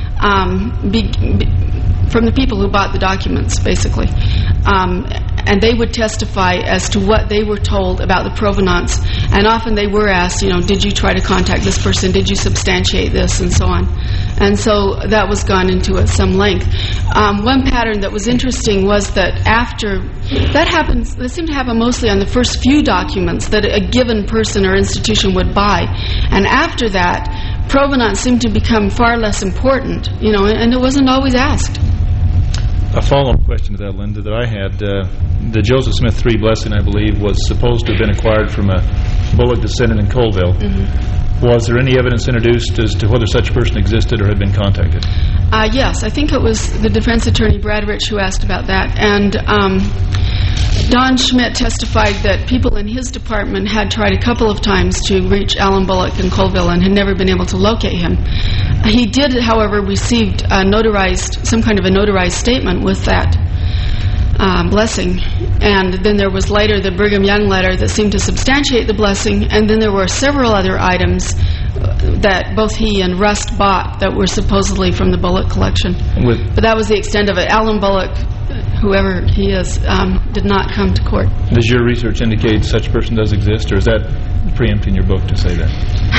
from the people who bought the documents, basically. And they would testify as to what they were told about the provenance. And often they were asked, did you try to contact this person? Did you substantiate this? And so on. And so that was gone into at some length. One pattern that was interesting was that after that happens, it seemed to happen mostly on the first few documents that a given person or institution would buy. And after that, provenance seemed to become far less important, and it wasn't always asked. A follow-up question to that, Linda, that I had. The Joseph Smith III blessing, I believe, was supposed to have been acquired from a bullock descendant in Colville. Was there any evidence introduced as to whether such a person existed or had been contacted? Yes, I think it was the defense attorney, Brad Rich, who asked about that. And Don Schmidt testified that people in his department had tried a couple of times to reach Alan Bullock in Colville and had never been able to locate him. He did, however, received some kind of a notarized statement with that blessing. And then there was later the Brigham Young letter that seemed to substantiate the blessing. And then there were several other items that both he and Rust bought that were supposedly from the Bullock collection. But that was the extent of it. Alan Bullock, whoever he is, did not come to court. Does your research indicate such a person does exist, or is that preempting your book to say that?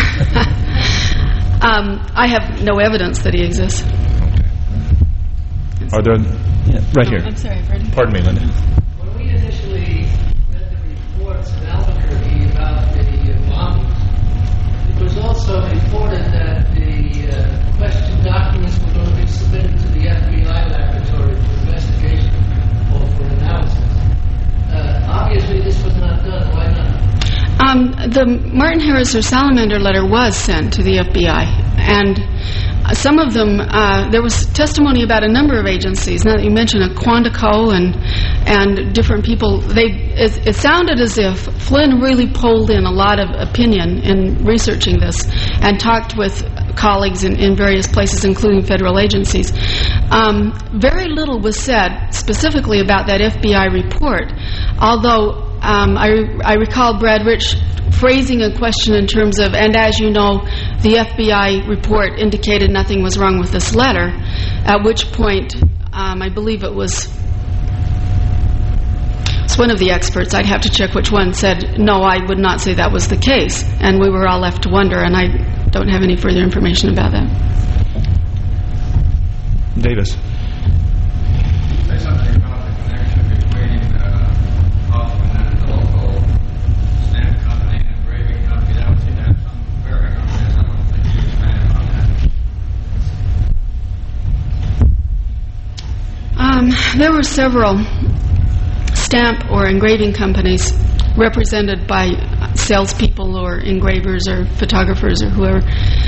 I have no evidence that he exists. Okay. Are there... right here. I'm sorry, Freddie. Pardon me, Linda. When we initially read the reports in Albuquerque about the bombings, it was also reported that the question documents were going to be submitted to the FBI laboratory for investigation or for analysis. Obviously, this was not done. Why not? The Martin Harris or Salamander letter was sent to the FBI, and some of them, there was testimony about a number of agencies. Now that you mention Quantico and different people, it sounded as if Flynn really pulled in a lot of opinion in researching this and talked with colleagues in various places, including federal agencies. Very little was said specifically about that FBI report, although I recall Brad Rich phrasing a question in terms of, and as you know, the FBI report indicated nothing was wrong with this letter, at which point I believe it was one of the experts, I'd have to check which one, said, no, I would not say that was the case. And we were all left to wonder, and I don't have any further information about that. Davis. Say something about the connection between Hoffman and the local stamp company and engraving company. That would seem to have some bearing on this. I don't think you expanded on that. There were several stamp or engraving companies represented by salespeople or engravers or photographers or whoever,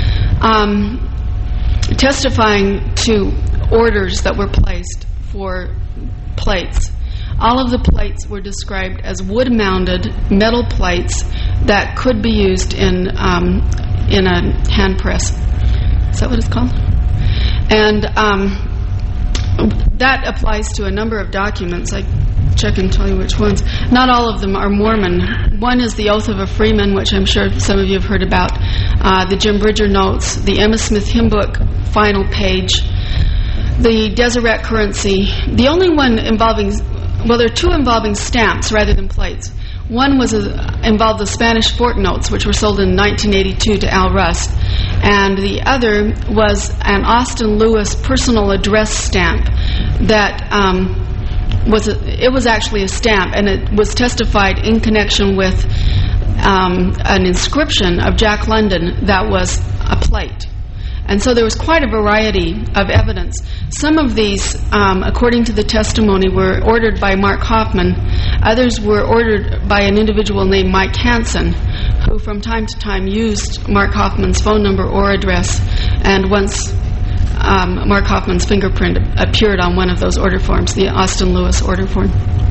testifying to orders that were placed for plates. All of the plates were described as wood-mounted metal plates that could be used in a hand press. Is that what it's called? And that applies to a number of documents. I check and tell you which ones. Not all of them are Mormon. One is the Oath of a Freeman, which I'm sure some of you have heard about, the Jim Bridger Notes, the Emma Smith Hymn Book final page, the Deseret Currency. The only one involving, well, there are two involving stamps rather than plates. One was involved the Spanish Fork Notes, which were sold in 1982 to Al Rust, and the other was an Austin Lewis personal address stamp that it was actually a stamp, and it was testified in connection with an inscription of Jack London that was a plate. And so there was quite a variety of evidence. Some of these, according to the testimony, were ordered by Mark Hoffman. Others were ordered by an individual named Mike Hansen, who from time to time used Mark Hoffman's phone number or address. And once Mark Hoffman's fingerprint appeared on one of those order forms, the Austin Lewis order form.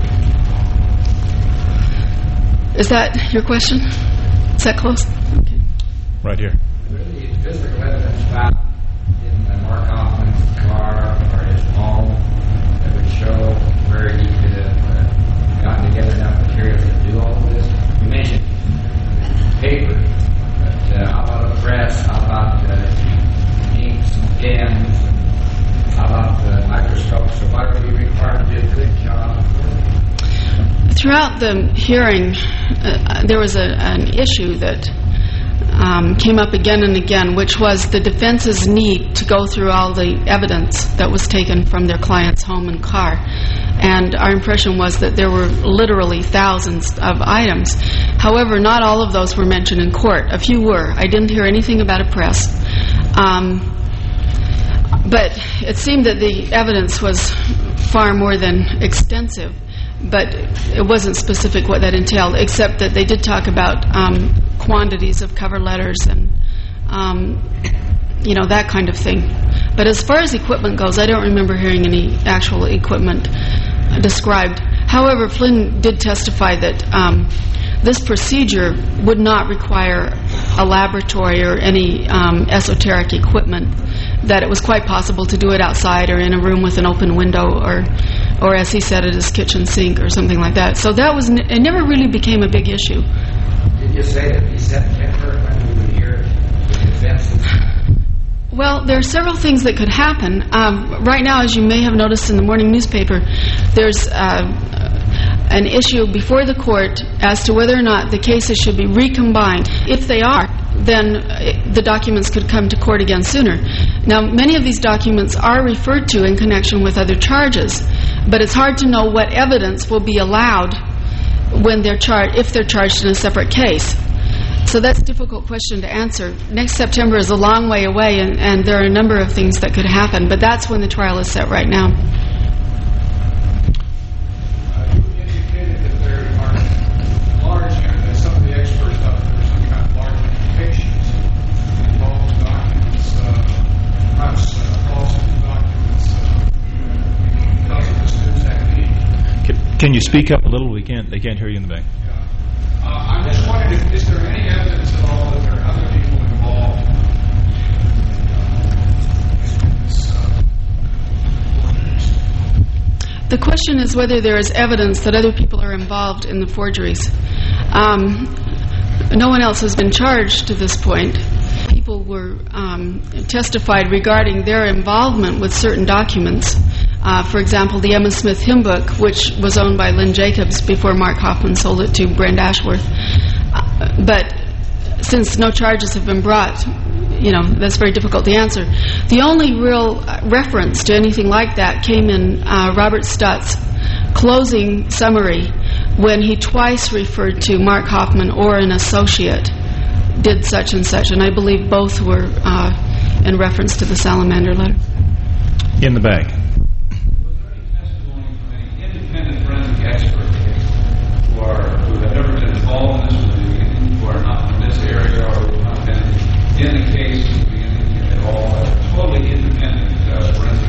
Is that your question? Is that close? Okay. Right here. Really, physical evidence found in Mark Hoffman's car or his home that would show where he could have gotten together enough material to do all of this. You mentioned paper, but how about a press? How about inks and pens? How about the microscope? So why would he require to do a good job? Throughout the hearing, there was an issue that came up again and again, which was the defense's need to go through all the evidence that was taken from their client's home and car. And our impression was that there were literally thousands of items. However, not all of those were mentioned in court. A few were. I didn't hear anything about a press. But it seemed that the evidence was far more than extensive, but it wasn't specific what that entailed, except that they did talk about quantities of cover letters and that kind of thing. But as far as equipment goes, I don't remember hearing any actual equipment described. However, Flynn did testify that this procedure would not require a laboratory or any esoteric equipment, that it was quite possible to do it outside or in a room with an open window or as he said, at his kitchen sink or something like that. So that was it never really became a big issue. Did you say that he said never when we would hear the events? Well, there are several things that could happen. Right now, as you may have noticed in the morning newspaper, there's an issue before the court as to whether or not the cases should be recombined. If they are, then the documents could come to court again sooner. Now, many of these documents are referred to in connection with other charges, but it's hard to know what evidence will be allowed when if they're charged in a separate case. So that's a difficult question to answer. Next September is a long way away, and there are a number of things that could happen, but that's when the trial is set right now. You indicated that there are some of the experts thought there were some kind of large implications involved in documents, perhaps false documents, because of this new technique. Can you speak up a little? They can't hear you in the back. I'm just wondering, is there any evidence at all that there are other people involved in this forgeries? The question is whether there is evidence that other people are involved in the forgeries. No one else has been charged to this point. People were testified regarding their involvement with certain documents. For example, the Emma Smith hymn book, which was owned by Lynn Jacobs before Mark Hoffman sold it to Brent Ashworth. But since no charges have been brought, that's very difficult to answer. The only real reference to anything like that came in Robert Stott's closing summary, when he twice referred to Mark Hoffman or an associate did such and such, and I believe both were in reference to the Salamander letter. In the back. Independent forensic experts who have never been involved in this from the beginning, who are not from this area or who have not been in the case from the beginning at all, totally independent forensic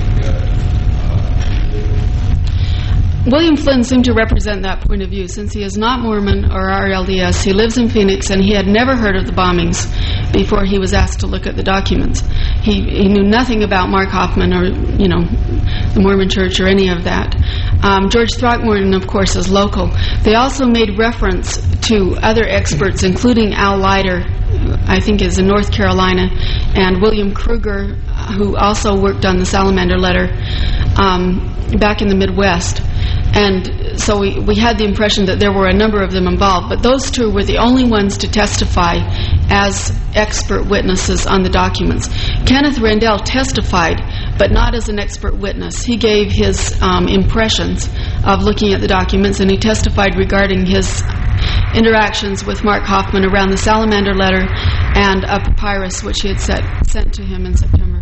William Flynn seemed to represent that point of view, since he is not Mormon or RLDS. He lives in Phoenix, and he had never heard of the bombings before he was asked to look at the documents. He knew nothing about Mark Hoffman or, the Mormon Church or any of that. George Throckmorton, of course, is local. They also made reference to other experts, including Al Leiter, I think is in North Carolina, and William Kruger, who also worked on the Salamander letter back in the Midwest. And so we had the impression that there were a number of them involved, but those two were the only ones to testify as expert witnesses on the documents. Kenneth Randell testified, but not as an expert witness. He gave his impressions of looking at the documents, and he testified regarding his interactions with Mark Hoffman around the Salamander letter and a papyrus which he had sent to him in September.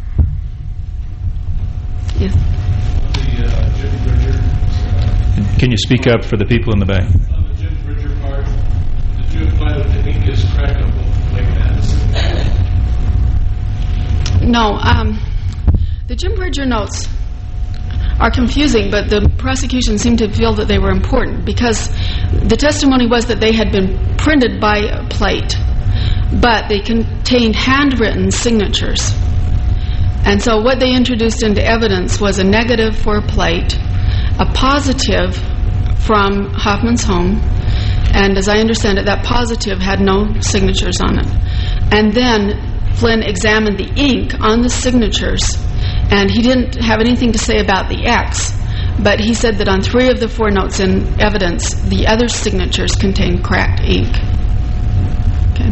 Yes. Jim Bridger. Can you speak up for the people in the back? On the Jim Bridger part, did you imply that the ink is crackable like that? No. The Jim Bridger notes are confusing, but the prosecution seemed to feel that they were important because the testimony was that they had been printed by a plate, but they contained handwritten signatures. And so what they introduced into evidence was a negative for a plate, a positive from Hoffman's home, and as I understand it, that positive had no signatures on it. And then Flynn examined the ink on the signatures, and he didn't have anything to say about the X, but he said that on 3 of the 4 notes in evidence, the other signatures contained cracked ink. Okay.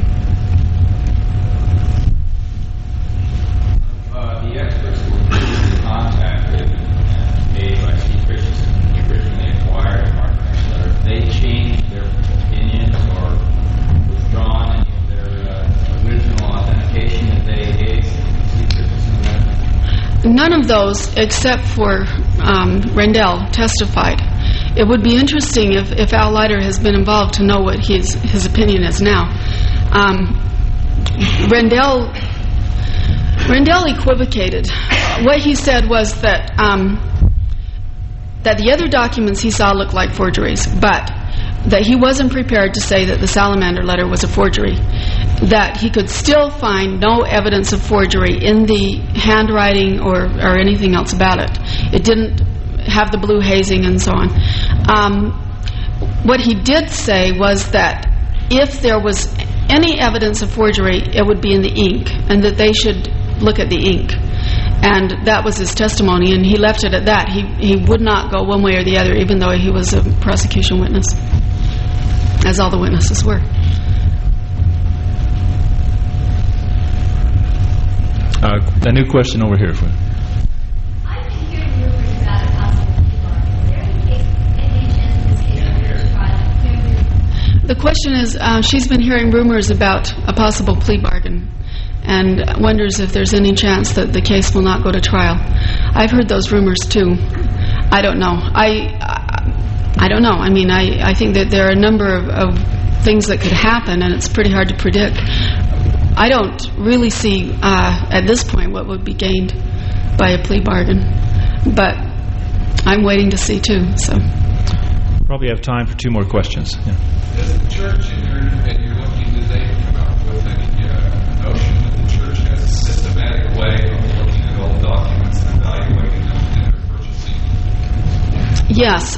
The experts who were previously contacted and made by Steve Christensen when he originally acquired Mark Letter, they changed their opinions or withdrawn any of their original authentication that they gave Steve Christensen? None of those, except for Rendell testified. It would be interesting if Al Leiter has been involved to know what his opinion is now. Rendell equivocated. What he said was that the other documents he saw looked like forgeries, but that he wasn't prepared to say that the Salamander letter was a forgery, that he could still find no evidence of forgery in the handwriting or anything else about it. It didn't have the blue hazing and so on. What he did say was that if there was any evidence of forgery, it would be in the ink, and that they should look at the ink. And that was his testimony, and he left it at that. He would not go one way or the other, even though he was a prosecution witness, as all the witnesses were. A new question over here. I've been hearing rumors about a possible plea bargain. Is there any chance this case will go to trial? The question is, she's been hearing rumors about a possible plea bargain, and wonders if there's any chance that the case will not go to trial. I've heard those rumors too. I don't know. I don't know. I mean, I think that there are a number of things that could happen, and it's pretty hard to predict. I don't really see at this point what would be gained by a plea bargain, but I'm waiting to see too. So probably have time for two more questions. Yeah. Does the church, in your looking, do they come up with any notion that the church has a systematic way of looking at old documents and evaluating them in their purchasing? Yes.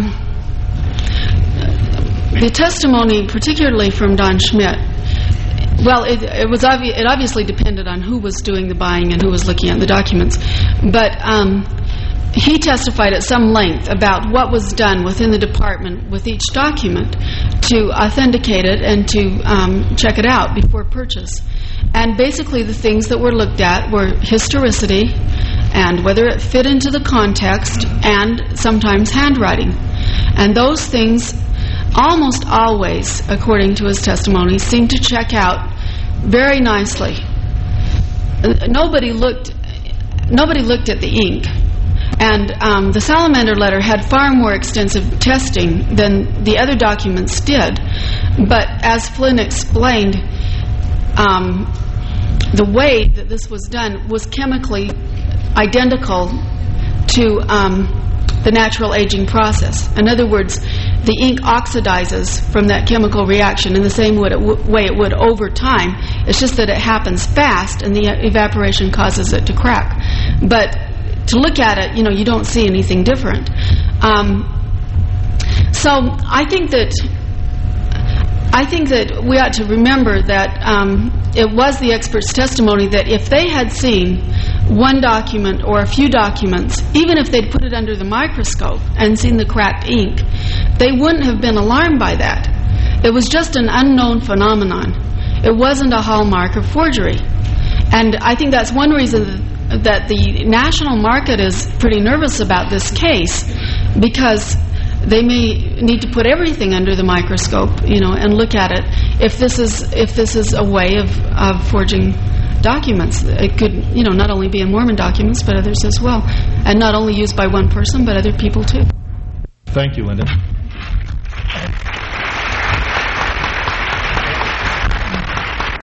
The testimony, particularly from Don Schmidt, well, it obviously depended on who was doing the buying and who was looking at the documents, but he testified at some length about what was done within the department with each document to authenticate it and to check it out before purchase. And basically the things that were looked at were historicity and whether it fit into the context and sometimes handwriting. And those things almost always, according to his testimony, seemed to check out very nicely. Nobody looked at the ink. And the Salamander letter had far more extensive testing than the other documents did. But as Flynn explained, the way that this was done was chemically identical to the natural aging process. In other words, the ink oxidizes from that chemical reaction in the same way it would over time. It's just that it happens fast and the evaporation causes it to crack. But to look at it, you don't see anything different. So I think that we ought to remember that it was the expert's testimony that if they had seen one document or a few documents, even if they'd put it under the microscope and seen the cracked ink, they wouldn't have been alarmed by that. It was just an unknown phenomenon. It wasn't a hallmark of forgery. And I think that's one reason that the national market is pretty nervous about this case, because they may need to put everything under the microscope, and look at it. If this is a way of forging documents, it could, not only be in Mormon documents, but others as well, and not only used by one person, but other people too. Thank you, Linda.